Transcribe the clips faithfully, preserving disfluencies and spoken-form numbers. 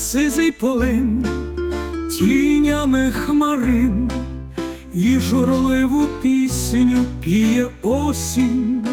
сизий полин, тінями хмарин, і журливу пісню п'є осінь,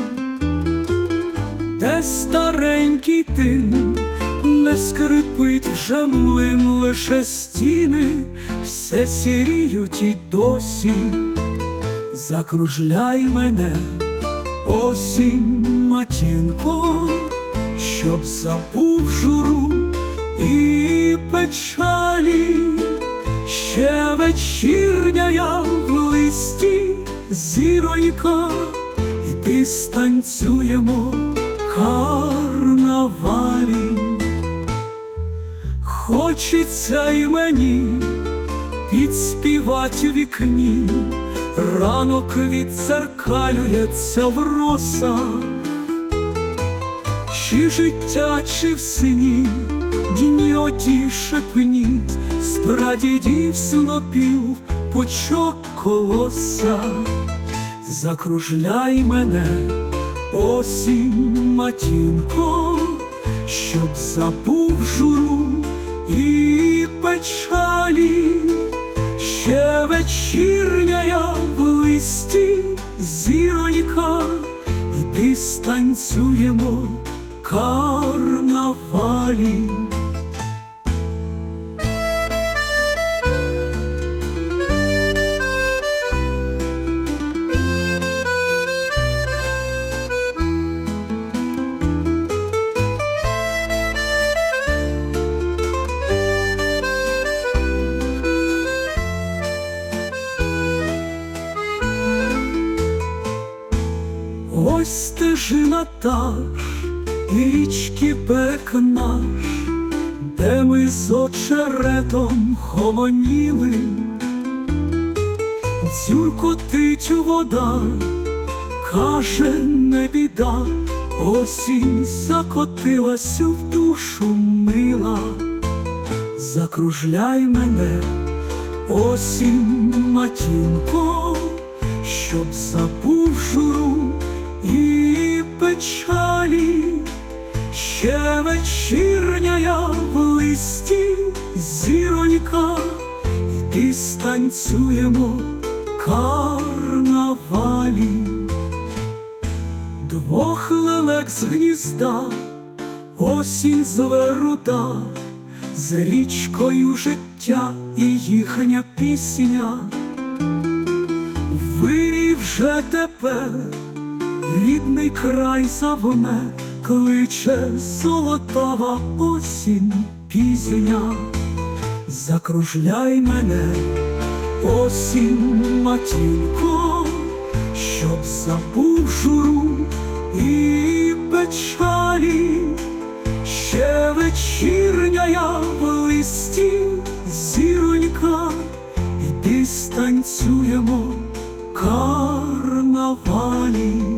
де старенький тин, не скрипить вже млин, лише стіни все сіріють і досі. Закружляй мене, осінь, матінко, щоб забув журу і печалі. Ще вечірня я в листі, зіронька, іди станцюємо карнавалі. Хочеться й мені підспівать у вікні, ранок віддзеркалюється в росах. Чи життя, чи в сині, дні оті шепніть, з прадідів снопів пучок колоса. Закружляй мене, осінь, матінко, щоб забув журу і печалі. Ще вечірня я в листі, зіронька, іди станцюємо карнавалі. Ось стежина та ж, річки бек наш, де ми з очеретом хомоніли. Дзюркотить вода, каже, не біда, осінь закотилась в душу мила. Закружляй мене, осінь, матінко, щоб забув журу і печалі. Ще вечірня я в листі, зіронька, іди станцюємо карнавалі. Двох лелек з гнізда осінь зве руда, з річкою життя і їхня пісня. Ви вже тепер рідний край завме, кличе золотава осінь пізня. Закружляй мене, осінь, матінко, щоб забув журу і печалі. Ще вечірня я в листі, зіронька, іди станцюємо карнавалі.